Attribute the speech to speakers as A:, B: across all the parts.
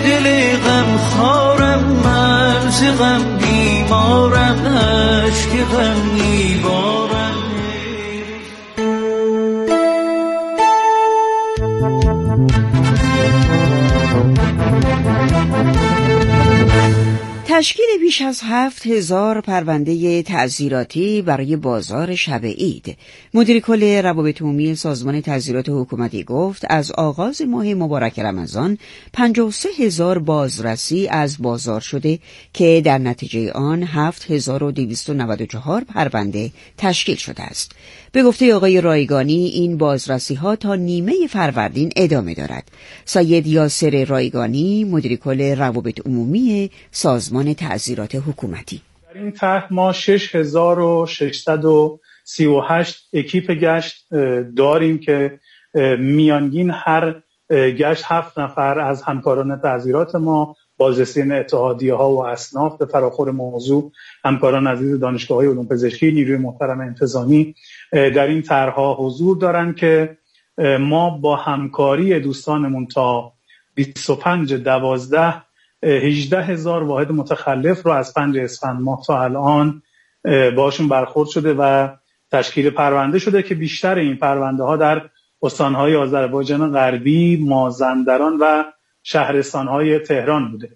A: دل غم خارم، من ز غم بیمارم، اشک غم میبارم.
B: تشکیل بیش از 7000 پرونده تعزیراتی برای بازار شب عید. مدیر کل روابط عمومی سازمان تعزیرات حکومتی گفت از آغاز ماه مبارک رمضان 53000 بازرسی از بازار شده که در نتیجه آن 7294 پرونده تشکیل شده است. به گفته آقای رایگانی این بازرسی ها تا نیمه فروردین ادامه دارد. سید یاسر رایگانی مدیر کل روابط عمومی سازمان تعزیرات حکومتی:
C: در این طرح ما 6638 اکیپ گشت داریم که میانگین هر گشت 7 نفر از همکاران تعزیرات ما، بازرسین اتحادیه ها و اصناف، به فراخور موضوع همکاران عزیز دانشگاه های علوم پزشکی، نیروی محترم انتظامی در این طرح‌ها حضور دارند که ما با همکاری دوستانمون تا 25/12 18,000 واحد متخلف رو از 5 اسفند ماه تا الان باشون برخورد شده و تشکیل پرونده شده که بیشتر این پرونده ها در استانهای آذربایجان غربی، مازندران و شهرستانهای تهران بوده.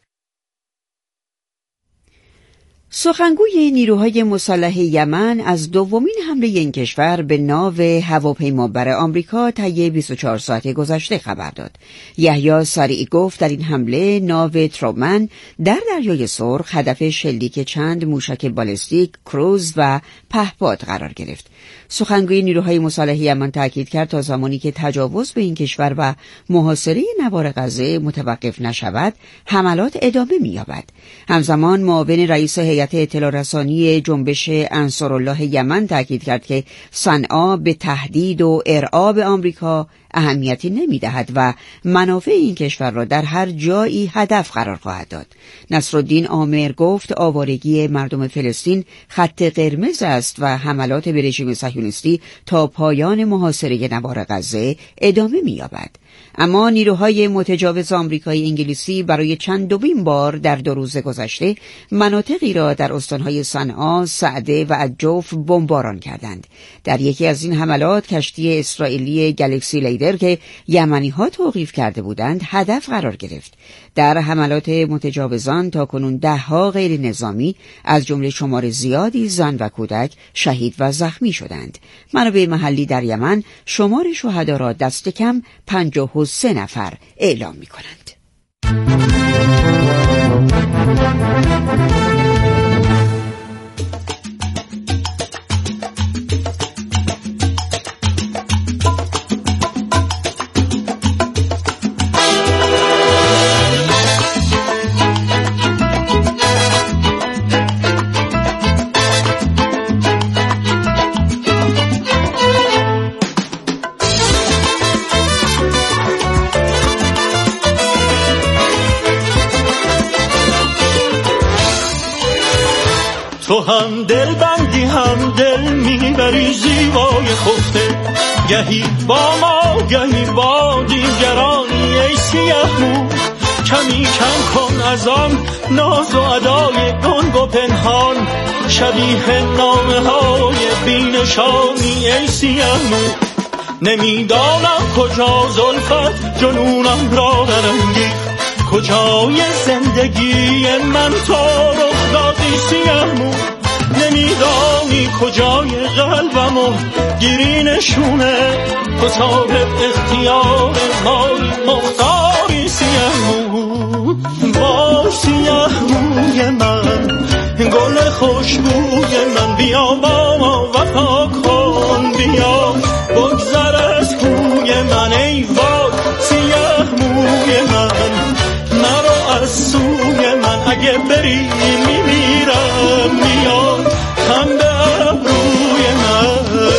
B: سخنگوی نیروهای مسلح یمن از دومین حمله این کشور به ناو هواپیمابر آمریکا طی 24 ساعت گذشته خبر داد. یحیی سریع گفت در این حمله ناو ترومن در دریای سرخ هدف شلیک چند موشک بالستیک، کروز و پهپاد قرار گرفت. سخنگوی نیروهای مسلح یمن تاکید کرد تا زمانی که تجاوز به این کشور و محاصره نوار غزه متوقف نشود، حملات ادامه می‌یابد. همزمان معاون رئیس هیئت اطلاع رسانی جنبش انصارالله یمن تاکید کرد که صنعا به تهدید و ارعاب آمریکا اهمیتی نمی‌دهد و منافع این کشور را در هر جایی هدف قرار خواهد داد. نصرالدین عامر گفت آوارگی مردم فلسطین خط قرمز است و حملات به رژیم صهیونیستی تا پایان محاصره نوار غزه ادامه می‌یابد. اما نیروهای متجاوز آمریکایی انگلیسی برای چندمین بار در 2 روز گذشته مناطقی را در استانهای صنعا، سعده و الجوف بمباران کردند. در یکی از این حملات کشتی اسرائیلی گلکسی لیدر که یمنی‌ها توقیف کرده بودند هدف قرار گرفت. در حملات متجاوزان تاکنون 10 غیر نظامی از جمله شمار زیادی زن و کودک شهید و زخمی شدند. منابع محلی در یمن شمار شهدا را دست کم 53 نفر اعلام می‌کنند.
A: تو هم دل بندی هم دل میبری زیبای خفته، گهی با ما گهی با دیگرانی. ای سیاه مو کمی کم کن از آن ناز و ادای گنگ و پنهان، شبیه نامه های بینشانی. ای سیاه مو نمیدانم کجا زلفت جنونم را برانگیخت، کجای زندگی من تو رخ دادی سیاه مو. نمیدانی کجای قلبمو گیری نشونه، تو صاحب اختیار مای مختاری سیاه مو. با سیاه موی من گل خوشبوی من، بیا با ما وفا کن، بیا بگذر از کوی من. ای وای سیاه موی من، نرو از سوی من، اگه بری میمیرم، میاد هم به ابروی من.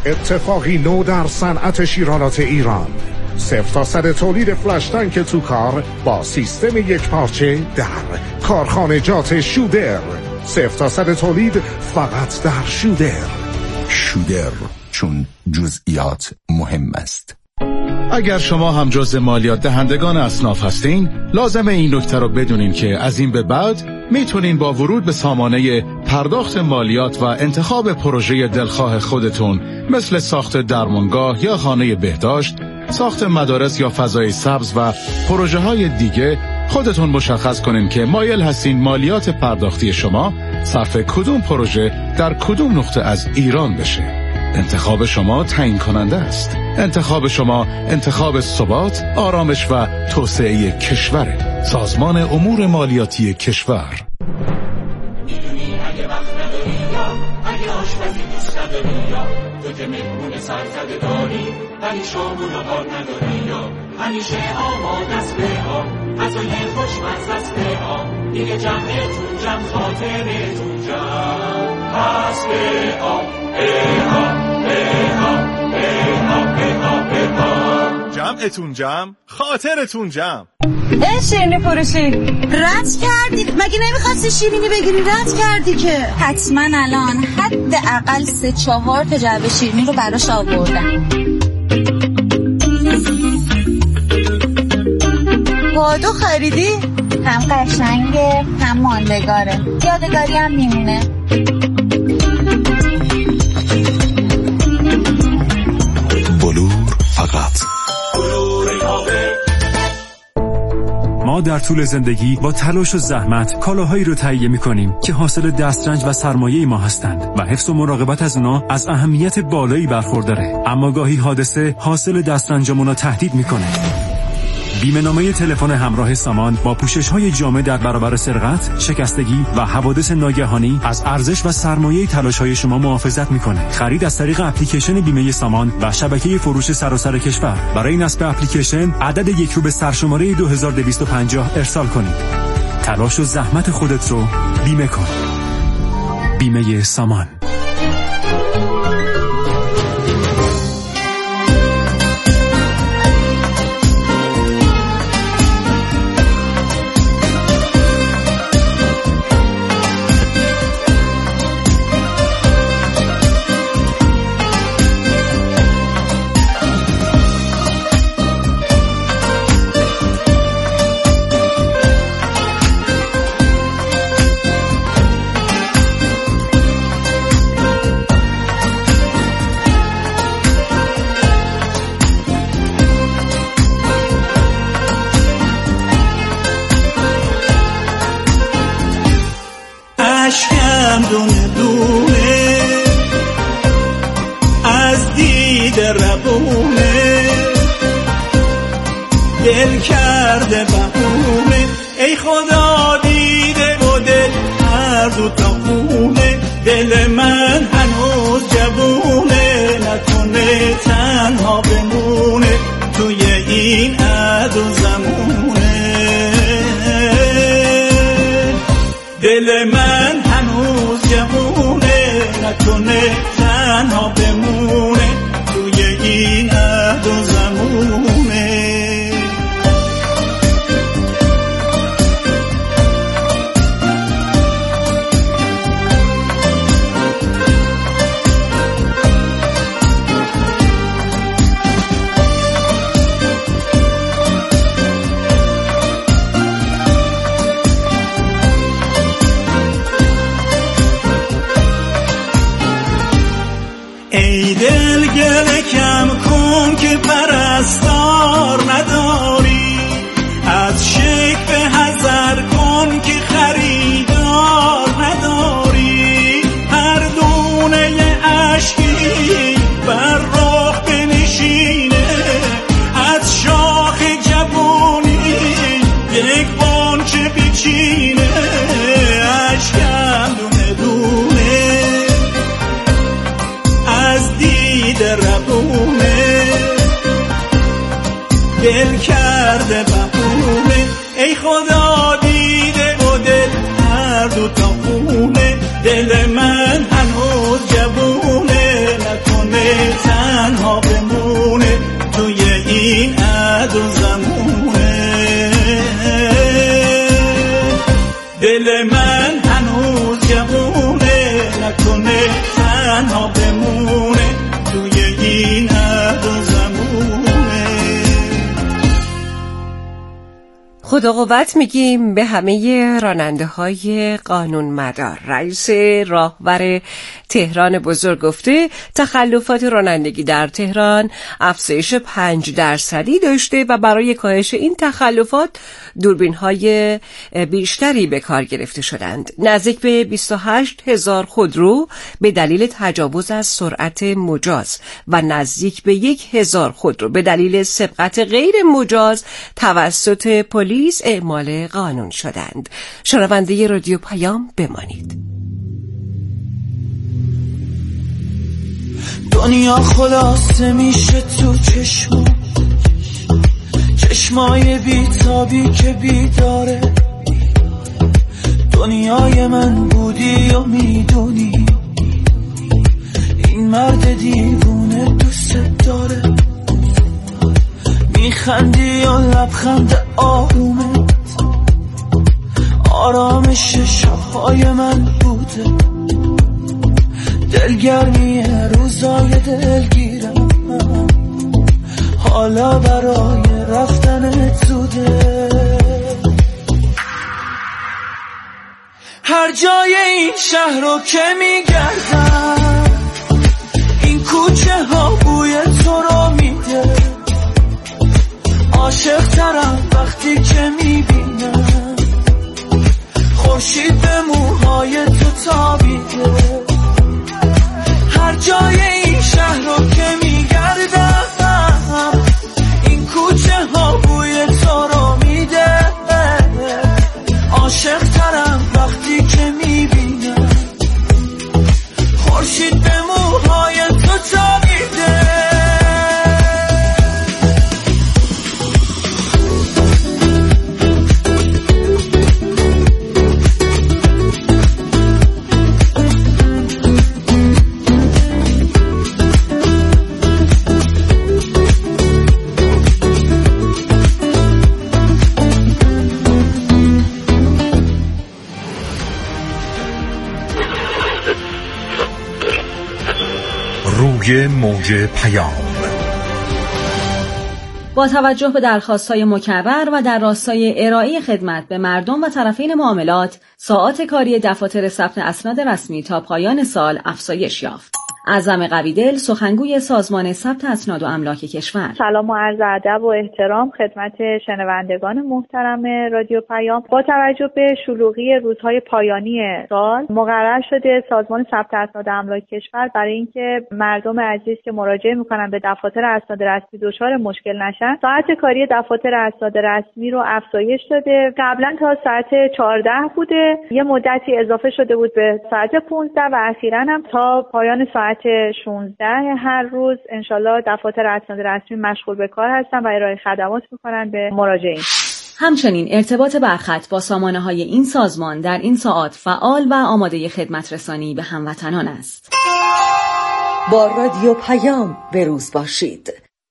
D: اتفاقی نو در صنعت شیرالات ایران. 0 تا 100 تولید فلش تانک تو کار با سیستم یک پارچه در کارخانجات شودر. 0 تا 100 تولید فقط در شودر.
E: شودر، چون جزئیات مهم است.
F: اگر شما هم جزء مالیات دهندگان اصناف هستین، لازمه این نکته رو بدونین که از این به بعد میتونین با ورود به سامانه پرداخت مالیات و انتخاب پروژه دلخواه خودتون مثل ساخت درمانگاه یا خانه بهداشت، ساخت مدارس یا فضای سبز و پروژه های دیگه خودتون مشخص کنین که مایل هستین مالیات پرداختی شما صرف کدوم پروژه در کدوم نقطه از ایران بشه. انتخاب شما تعیین کننده است. انتخاب شما انتخاب ثبات، آرامش و توسعه کشور. سازمان امور مالیاتی کشور.
G: میدونی اگه وقت نداری یا اگه آشپزی دوست نداری یا تو که مهمون سرزده داری ولی شامون و بار نداری یا همیشه آماده است به ها غذای خوشمزه است به ها دیگه جمعتون جمع خاطرتون جمع پس به ها
H: جمعتون جمع خاطرتون جمع.
I: شیرینی فروشی
J: رد کردی؟ مگه نمیخواستی شیرینی بگیری؟ رد کردی که
I: حتما الان حداقل 3-4 تا جعبه شیرینی رو براش آوردم.
J: کادو خریدی؟
I: هم قشنگه هم ماندگاره، یادگاری هم میمونه.
E: بلور فقط
K: ما در طول زندگی با تلاش و زحمت کالاهایی رو تهیه می‌کنیم که حاصل دسترنج و سرمایه ما هستند و حفظ و مراقبت از اونا از اهمیت بالایی برخورداره. اما گاهی حادثه حاصل دسترنجمون رو تهدید می‌کنه. بیمه‌نامه تلفن همراه سامان با پوشش‌های جامع در برابر سرقت، شکستگی و حوادث ناگهانی از ارزش و سرمایه تلاش‌های شما محافظت می‌کنه. خرید از طریق اپلیکیشن بیمه سامان و شبکه فروش سراسر کشور. برای نصب اپلیکیشن عدد 1 رو به سرشماره 2250 ارسال کنید. تلاش و زحمت خودت رو بیمه کن. بیمه سامان.
A: اشکم دونه دونه از دید ربونه دل کرده بهونه ای خدا دیده و دل هر دو تا خونه دل من هنوز جوونه نکنه تنها بمونه توی این عد و زمونه دل من هنوز جوونه نکنه تنها بمونه توی این عهد و زمونه ای دل گله کم کن که پرستار نداری از شک به حذر کن که خریدار نداری هر دونه اشکی بر راه بنشینه از شاخ جوانی یک بانچه بچینه اشکم دونه دونه از دید ربونه دل کرده بهونه ای خدا دیده و دل هر دو تا خونه دل من هنوز جوونه نکنه
L: خدا قوت میگیم به همه راننده های قانون مدار. رئیس راهور تهران بزرگ گفته تخلفات رانندگی در تهران افزایش 5% داشته و برای کاهش این تخلفات دوربین های بیشتری به کار گرفته شدند. نزدیک به 28,000 خودرو به دلیل تجاوز از سرعت مجاز و نزدیک به 1,000 خودرو به دلیل سبقت غیر مجاز توسط پلیس اعمال قانون شدند. شنونده رادیو پیام بمانید.
A: دنیا خلاصه میشه تو چشمای بیتابی که بیداره. دنیای من بودی و میدونی این مرد دیوونه دوست داره. میخندی و لبخند آرومت آرامش شبهای من بوده. دلگرمی روزای دلگیرم حالا برای رفتن زوده. هر جای این شهر رو که میگردم این کوچه ها بوی تو رو میده. عاشق ترم وقتی که میبینم خورشید به موهای تو تابیده. هر جای این شهر رو که میگردم این کوچه ها بوی تو رو میده. عاشق ترم وقتی که میبینم خورشید به موهای تو تابیده.
D: روی موج پیام.
M: با توجه به درخواست‌های مکرر و در راستای ارائه خدمت به مردم و طرفین معاملات، ساعات کاری دفاتر ثبت اسناد رسمی تا پایان سال افزایش یافت. اعظم قویدل، سخنگوی سازمان ثبت اسناد و املاک کشور.
N: سلام و عرض ادب و احترام خدمت شنوندگان محترم رادیو پیام. با توجه به شلوغی روزهای پایانی سال، مقرر شده سازمان ثبت اسناد و املاک کشور برای اینکه مردم عزیز که مراجعه میکنن به دفاتر اسناد رسمی دچار مشکل نشن، ساعت کاری دفاتر اسناد رسمی رو افزایش داده. قبلا تا ساعت 14 بوده، یه مدتی اضافه شده بود به ساعت 15 و اخیراً هم تا پایان ساعت 16 هر روز انشالله دفاتر اسناد رسمی مشغول به کار هستن و ارائه خدمات میکنن به مراجعین.
M: همچنین ارتباط برخط با سامانه‌های این سازمان در این ساعات فعال و آماده خدمت رسانی به هموطنان است.
O: با رادیو پیام به روز باشید.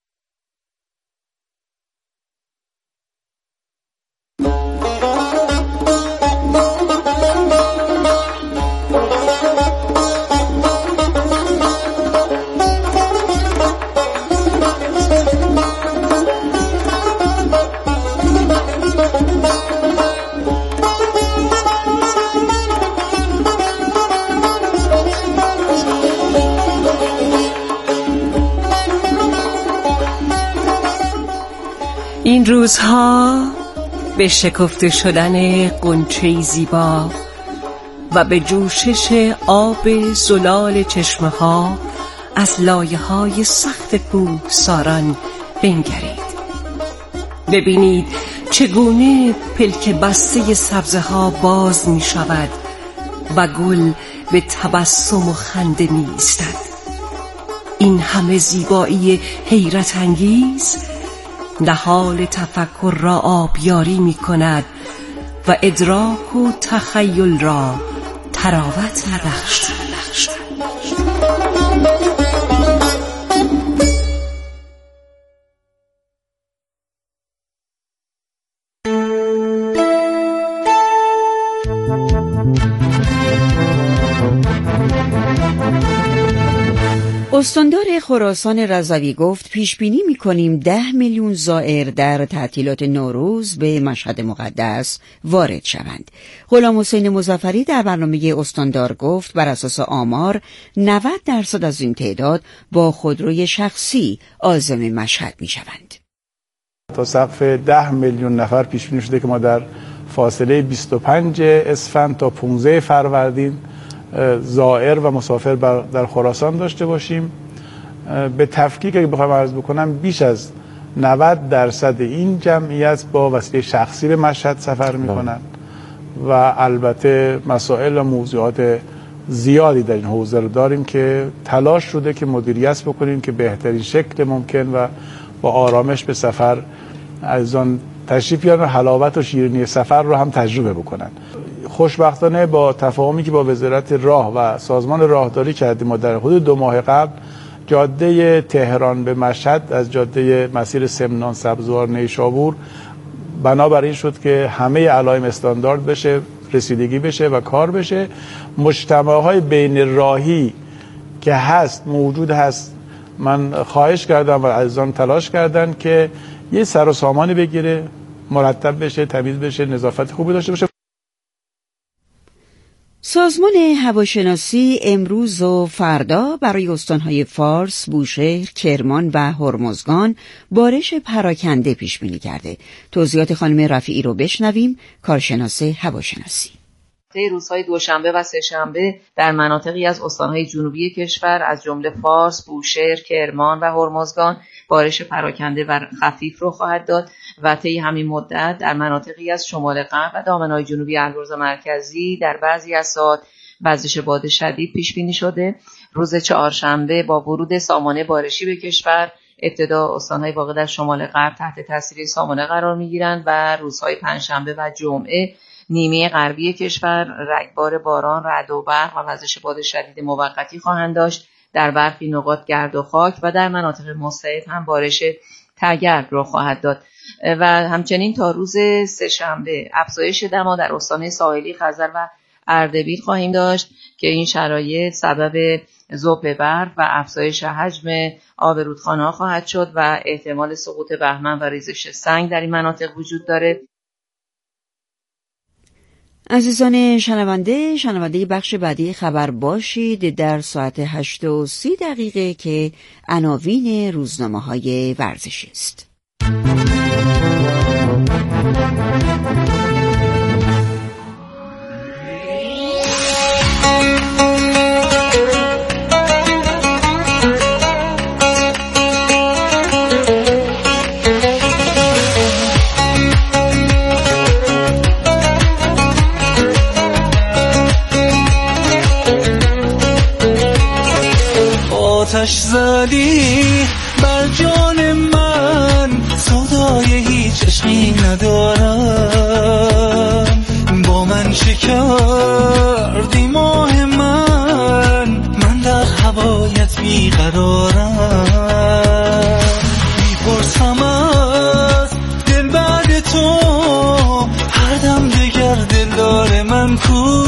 L: این روزها به شکفته شدن غنچه زیبا و به جوشش آب زلال چشمه ها از لایه های سخت کوه ساران بنگرید. ببینید چگونه پلک بسته سبزه ها باز می شود و گل به تبسم و خنده می ایستد. این همه زیبایی حیرت انگیز نهال تفکر را آبیاری می کند و ادراک و تخیل را تراوت بخشد.
B: استاندار خراسان رضوی گفت پیش بینی می‌کنیم 10 میلیون زائر در تعطیلات نوروز به مشهد مقدس وارد شوند. غلام حسین مظفری در برنامه استاندار گفت بر اساس آمار 90% از این تعداد با خودروی شخصی عازم مشهد می‌شوند.
P: تا سقف 10 میلیون نفر پیش بینی شده که ما در فاصله 25 اسفند تا 15 فروردین زائر و مسافر در خراسان داشته باشیم. به تفکیک اگه بخوام عرض بکنم بیش از 90% این جمعیت با وسیله شخصی به مشهد سفر میکنن و البته مسائل و موضوعات زیادی در این حوزه رو داریم که تلاش شده که مدیریت بکنیم که بهترین شکل ممکن و با آرامش به سفر از آن تشریف بیارن، حلاوت و شیرینی سفر رو هم تجربه بکنن. خوشبختانه با تفاهمی که با وزارت راه و سازمان راهداری کردیم ما در حدود 2 ماه قبل جاده تهران به مشهد از جاده مسیر سمنان سبزوار نیشابور بنابراین شد که همه علائم استاندارد بشه، رسیدگی بشه و کار بشه. مجتمع‌های بین راهی که موجود هست، من خواهش کردم و عزیزان تلاش کردن که یه سر و سامانی بگیره، مرتب بشه، تمیز بشه، نظافت خوبی داشته باشه.
B: سازمان هواشناسی امروز و فردا برای استانهای فارس، بوشهر، کرمان و هرمزگان بارش پراکنده پیش بینی کرده. توضیحات خانم رفیعی رو بشنویم، کارشناس هواشناسی.
Q: روزهای دوشنبه و سه‌شنبه در مناطقی از استانهای جنوبی کشور از جمله فارس، بوشهر، کرمان و هرمزگان بارش پراکنده و خفیف رو خواهد داد و طی همین مدت در مناطقی از شمال غرب و دامنه‌های جنوبی البرز مرکزی در بعضی از ساعات وزش باد شدید پیش بینی شده. روز چهارشنبه با ورود سامانه بارشی به کشور ابتدا استانهای واقع در شمال غرب تحت تاثیر سامانه قرار می‌گیرند و روزهای پنجشنبه و جمعه نیمه غربی کشور رگبار باران، رعد و برق و وزش باد شدید موقتی خواهند داشت. در برخی نقاط گرد و خاک و در مناطق مستعد هم بارش تگرد را خواهد داد و همچنین تا روز سه‌شنبه افزایش دما در استان‌های ساحلی خزر و اردبیل خواهیم داشت که این شرایط سبب ذوب برف و افزایش حجم آب رودخانه‌ها خواهد شد و احتمال سقوط بهمن و ریزش سنگ در این مناطق وجود داره.
B: عزیزان شنونده بخش بعدی خبر باشید در ساعت 8:30 که عناوین روزنامه‌های ورزشی است.
A: آتش زدی بر جان من، صدای هیچ عشقی ندارم. با من شکردی ماه من در هوایت بیقرارم. میپرسم از دل بعد تو، هر دم دگر دلدار من کو.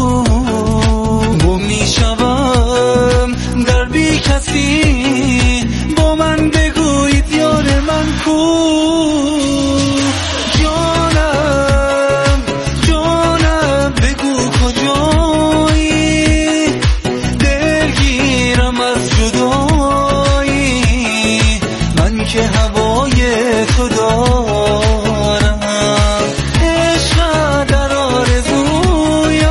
A: گم میشوم در بی کسی، با من بگوید یار من کو. جانم بگو کجایی، دلگیرم از جدایی. من که هوای تو دارم، عشق در آرزویم،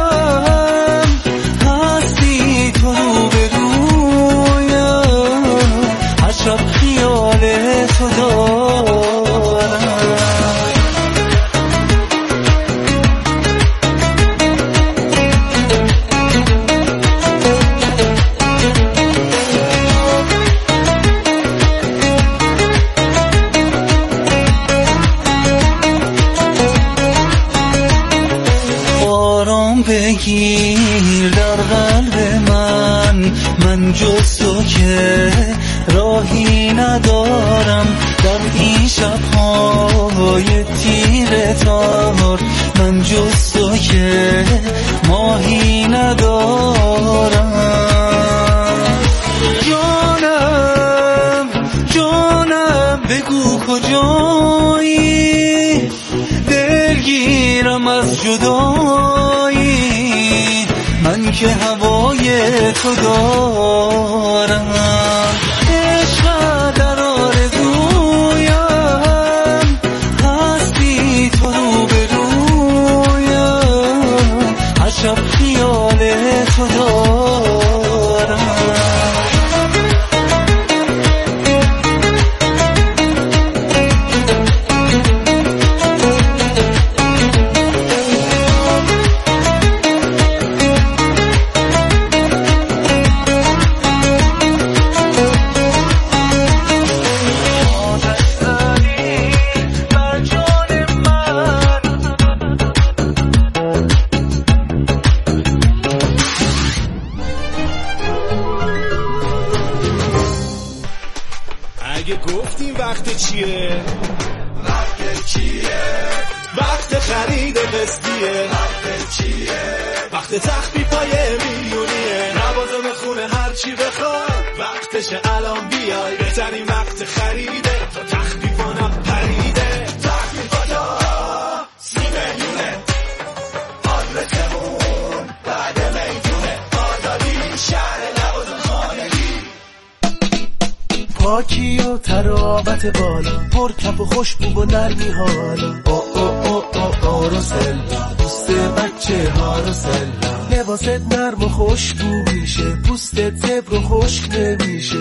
A: هستی تو رو به رویم، هر شب خیال تو دارم. آرام بگیر در قلب من جز تو که راهی ندارم. در این شب‌های تیره تار من جز تو که ماهی ندارم. هوای تو دارم، عشق در آرزویم، هستی تو رو به رویم، عجب خیال تو دارم. وقت چیه؟ وقت خرید قسطیه. وقت چیه؟ وقت تخفیفای میلیونیه. لوازم خونه هر چی بخواد وقتشه الان بیای. بهترین وقت خریده تا تخفیفانم پریده. تخفیفاتا 30 میلیونه. آدرسمون بعد میدونه. آزادی شهر لوازم خانگی. پاکی و تراوت بالا، پر کف و خوشبو و نرمی حالا. روسلا دوست بچه ها روسلا، لباست نرم و خوشبو میشه، پوستت زبر و خشک نمیشه.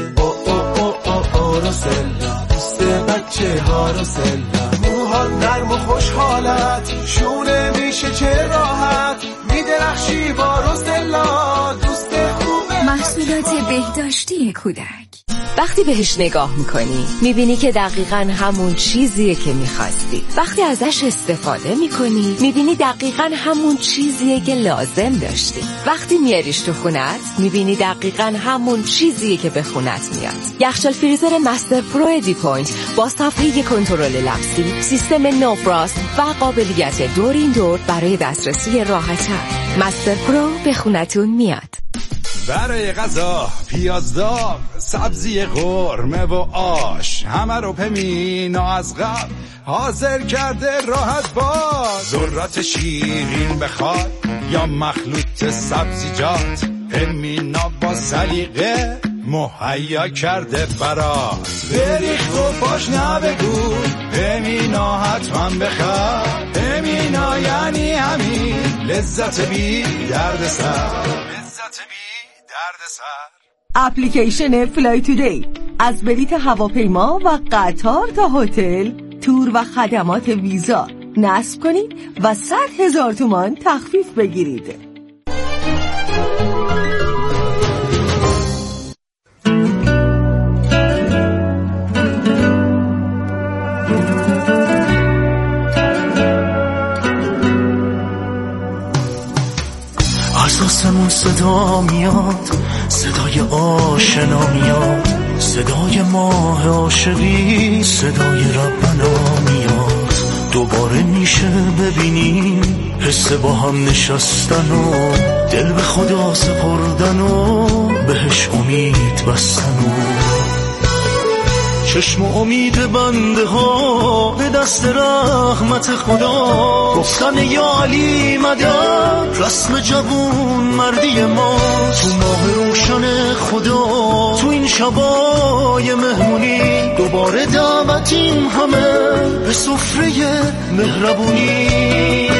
A: روسلا دوست بچه ها روسلا، موهات نرم و خوشحالت شونه میشه چه راحت، میدرخشی با روسلا دوست خوبه.
R: محصولات بهداشتی کودک. وقتی بهش نگاه میکنی میبینی که دقیقاً همون چیزیه که میخواستی. وقتی ازش استفاده میکنی میبینی دقیقاً همون چیزیه که لازم داشتی. وقتی میاریش تو خونت میبینی دقیقاً همون چیزیه که به خونت میاد. یخچال فریزر مستر پرو ادی پوینت با صفحه کنترل لمسی، سیستم نوفراست و قابلیت دور این دور برای دسترسی راحت‌تر. مستر پرو به خونتون میاد.
S: برای غذا پیاز داغ، سبزی قرمه و آش، همه رو پمینا از قبل حاضر کرده راحت باش. ذرات شیرین بخواد یا مخلوط سبزیجات، پمینا با سلیقه مهیا کرده برات. بریخت و باش نبگو، پمینا حتما بخواد. پمینا یعنی همین لذت بی درد سر.
T: اپلیکیشن فلای تودی از بلیت هواپیما و قطار تا هتل، تور و خدمات ویزا نصب کنید و 100,000 تومان تخفیف بگیرید.
A: از آسمون صدا میاد، صدای آشنا میاد، صدای ماه عاشقی، صدای ربنا میاد. دوباره میشه ببینیم حس با هم نشستن و دل به خدا سپردن و بهش امید بستن و چشم و امید بنده ها به دست رحمت خدا. گفتن یا علی مدد، رسم جوون مردی ما. تو ماه روشن خدا، تو این شبای مهمونی، دوباره دعوتیم همه به سفره مهربونی.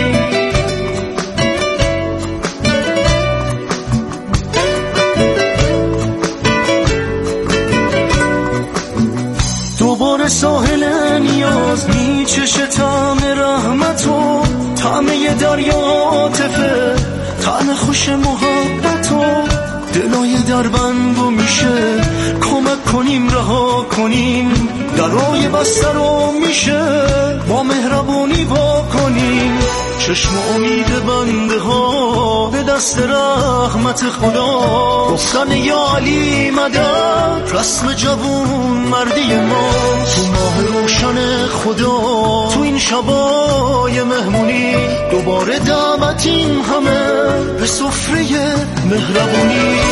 A: دوباره ساحل نیاز میچشه طعم رحمت و طعم یه دریا عاطفه، طعم خوش محبت و دلای دربندو میشه. کمک کنیم رها کنیم درای بسته رو، میشه با مهربونی وا کنیم. چشم و امید بنده ها به دست رحمت خدا. گفتن یا علی مدد، رسم جوون مردی ما. تو ماه روشن خدا، تو این شبای مهمونی، دوباره دعوتیم همه به سفره مهربونی.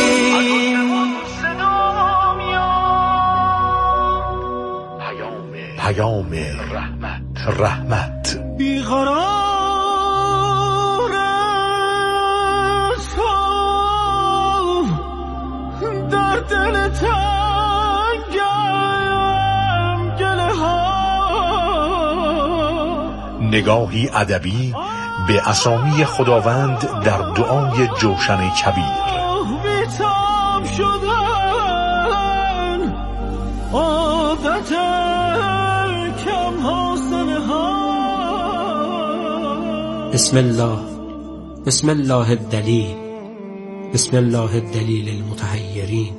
S: پیام رحمت
A: بیقرار است دل تنگم گله ها.
U: نگاهی ادبی به اسامی خداوند در دعای جوشن کبیر.
A: بی‌تاب شدن عادت کم حاصله ها.
V: بسم الله الدلیل، بسم الله الدلیل المتحیرین.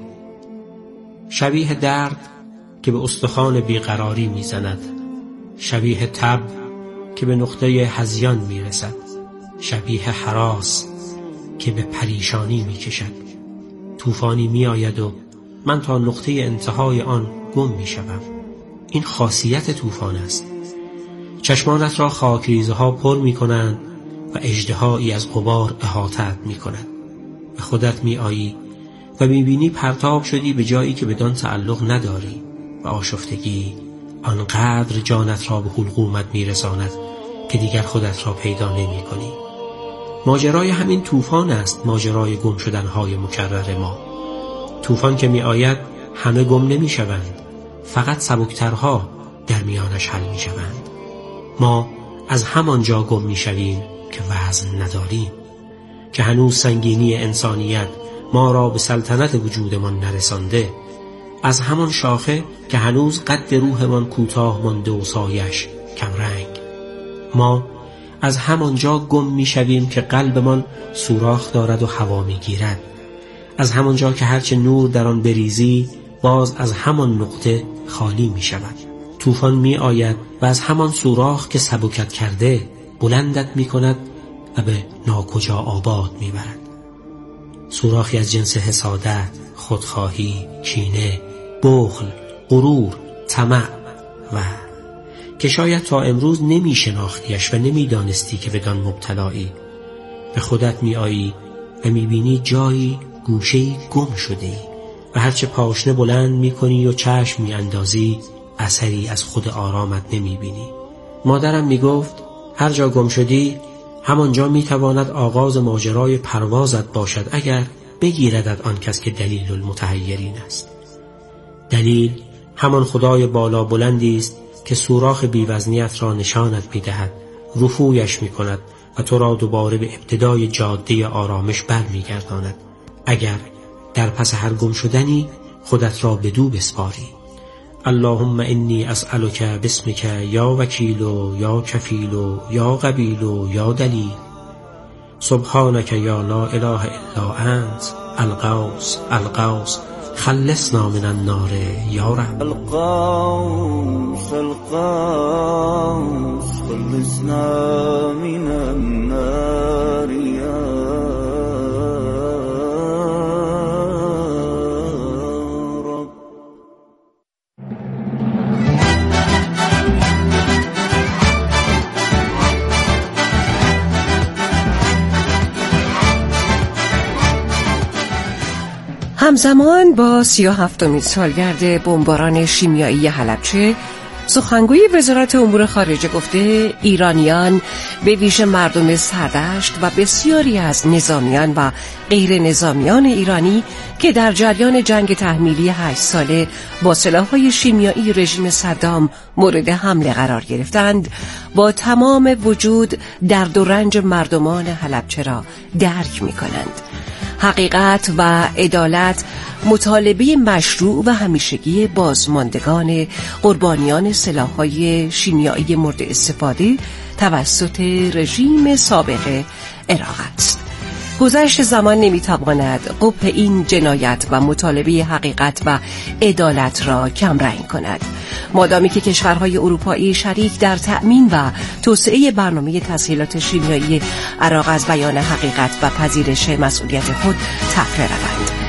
V: شبیه درد که به استخوان بیقراری میزند، شبیه تب که به نقطه هذیان میرسد، شبیه هراس که به پریشانی میکشد. طوفانی میآید و من تا نقطه انتهای آن گم میشوم. این خاصیت طوفان است. چشمانت را خاکریزها پر میکنند و اژدهایی از غبار احاطه‌ات میکند. به خودت میآیی و میبینی پرتاب شدی به جایی که بدان تعلق نداری و آشفتگی آنقدر جانت را به حلقومت میرساند که دیگر خودت را پیدا نمی کنی. ماجرای همین طوفان است، ماجرای گم شدنهای مکرر ما. طوفان که می آید همه گم نمی شوند، فقط سبکترها در میانش حل می شوند. ما از همانجا گم می شویم که وزن نداریم، که هنوز سنگینی انسانیت ما را به سلطنت وجودمان نرسانده، از همان شاخه که هنوز قد روحمان کوتاه مانده و سایش کم رنگ. ما از همانجا گم می شویم که قلبمان سوراخ دارد و هوا می گیرد، از همانجا که هرچه نور در آن بریزی باز از همان نقطه خالی می شود. طوفان می آید و از همان سوراخ که سبکت کرده بلندت می کند و به ناکجا آباد می برد. سوراخی از جنس حسادت، خودخواهی، کینه، بخل، غرور، طمع و که شاید تا امروز نمی شناختیش و نمی دانستی که بدان مبتلایی. به خودت می آیی و می بینی جایی گوشه‌ای گم شده‌ای و هرچه پاشنه بلند می کنی و چشم می اندازی اثری از خود آرامت نمی بینی. مادرم می گفت هر جا گم شدی همانجا می تواند آغاز ماجرای پروازت باشد اگر بگیردت آن کس که دلیل المتحیرین است. دلیل همان خدای بالا بلندی است که سوراخ بیوزنیت را نشانت می دهد، رفویش می کند و تو را دوباره به ابتدای جاده آرامش بر می گرداند اگر در پس هر گم شدنی خودت را بدو بسپاری. اللهم انی اسألک باسمک یا وکیل یا کفیل یا قبیل یا دلیل، سبحانک یا لا اله الا انت الغوث الغوث خلصنا من النار یا رب.
A: الغوث الغوث خلصنا من النار یا رب.
L: همزمان با 37مین سالگرد بمباران شیمیایی حلبچه، سخنگوی وزارت امور خارجه گفته ایرانیان به ویژه مردم سردشت و بسیاری از نظامیان و غیر نظامیان ایرانی که در جریان جنگ تحمیلی 8 ساله با سلاح‌های شیمیایی رژیم صدام مورد حمله قرار گرفتند با تمام وجود درد و رنج مردمان حلبچه را درک می‌کنند. حقیقت و عدالت مطالبه مشروع و همیشگی بازماندگان قربانیان سلاح‌های شیمیایی مورد استفاده توسط رژیم سابق عراق است. گذشت زمان نمیتواند قبح این جنایت و مطالبه حقیقت و عدالت را کمرنگ کند. مادامی که کشورهای اروپایی شریک در تأمین و توسعه برنامه تسهیلات شیمیایی عراق از بیان حقیقت و پذیرش مسئولیت خود طرف روند.